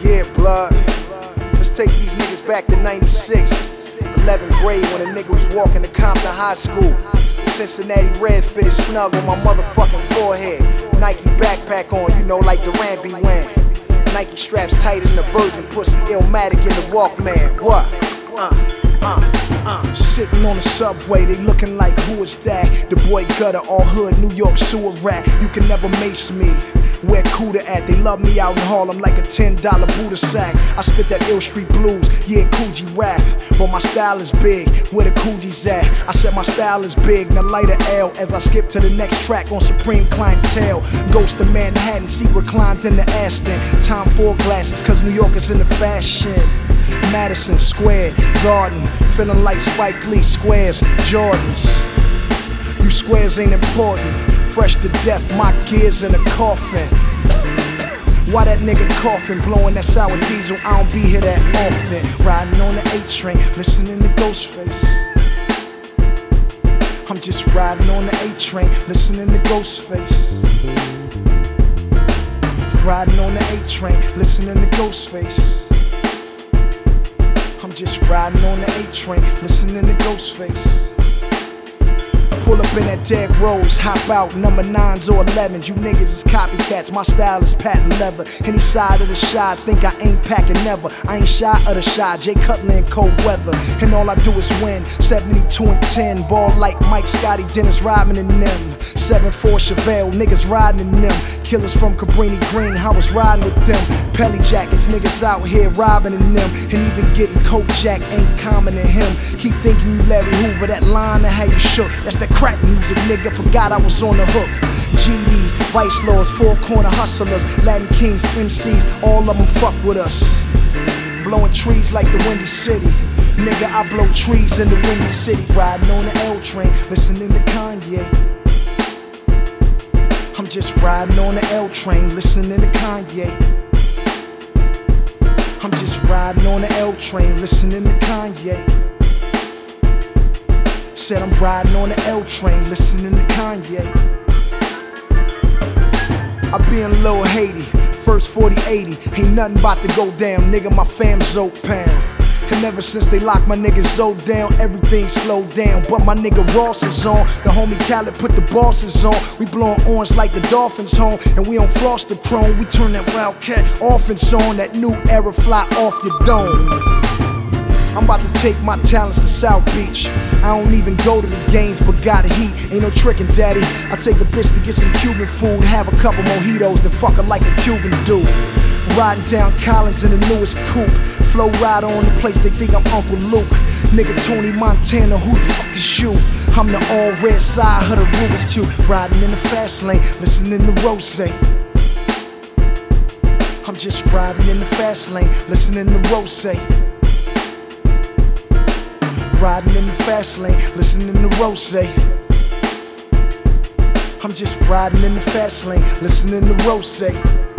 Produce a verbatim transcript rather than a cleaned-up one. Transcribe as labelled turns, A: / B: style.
A: Yeah, blood. Let's take these niggas back to ninety-six. eleventh grade when a nigga was walking to Compton High School. Cincinnati red fitted snug on my motherfucking forehead. Nike backpack on, you know, like Durant be wearing. Nike straps tighter than a virgin pussy, Illmatic in the Walkman. What? Uh, uh, uh.
B: Sitting on the subway, they looking like who is that? The boy Gutter, all hood, New York sewer rat. You can never mace me. Where Cuda at? They love me out in Harlem like a ten dollar Buddha sack. I spit that Ill Street blues, yeah, Coogee rap. But my style is big, where the Coogee's at? I said my style is big, now light a L as I skip to the next track on Supreme Clientele. Ghost of Manhattan, see reclined in the Aston. Time for glasses, cause New York is in the fashion. Madison Square Garden, feeling like Spike Lee squares, Jordans. You squares ain't important. Fresh to death, my gears in a coffin. Why that nigga coughing, blowing that sour diesel? I don't be here that often. Riding on the A train, listening to Ghostface. I'm just riding on the A train, listening to Ghostface. Riding on the A train, listening to Ghostface. I'm just riding on the A train, listening to Ghostface. Pull up in that dead rose, hop out, number nines or elevens. You niggas is copycats, my style is patent leather. Any side of the shy, think I ain't packing never. I ain't shy of the shy, Jay Cutler in cold weather. And all I do is win, seventy-two and ten. Ball like Mike, Scotty, Dennis, Rodman and them. seven four Chevelle, niggas riding in them. Killers from Cabrini Green, I was riding with them. Pelly jackets, niggas out here robbing in them. And even getting coat jack ain't common in him. Keep thinking you Larry Hoover, that line of how you shook. That's that crack music, nigga, forgot I was on the hook. G Ds, Vice Lords, Four Corner Hustlers, Latin Kings, M Cs, all of them fuck with us. Blowing trees like the Windy City. Nigga, I blow trees in the Windy City. Riding on the L train, listening to Kanye. I'm just riding on the L train, listening to Kanye. I'm just riding on the L train, listening to Kanye. Said I'm riding on the L train, listening to Kanye. I be in Lil Haiti, first forty eighty. Ain't nothing about to go down, nigga, my fam Zoe pound. And ever since they locked my nigga Zoe down, everything slowed down. But my nigga Ross is on, the homie Khaled put the bosses on. We blowing orange like the Dolphins home, and we on floss the chrome. We turn that Wildcat offense on, that new era fly off your dome. I'm about to take my talents to South Beach. I don't even go to the games, but got heat. Ain't no trickin', daddy. I take a bitch to get some Cuban food, have a couple mojitos, then fuck her like a Cuban dude. Riding down Collins in the newest coupe. Flow ride on the place, they think I'm Uncle Luke. Nigga Tony Montana, who the fuck is you? I'm the all red side of the Rubik's Cube. Riding in the fast lane, listening to Rose. I'm just riding in the fast lane, listening to Rose. Riding in the fast lane, listening to Rose. I'm just riding in the fast lane, listening to Rose.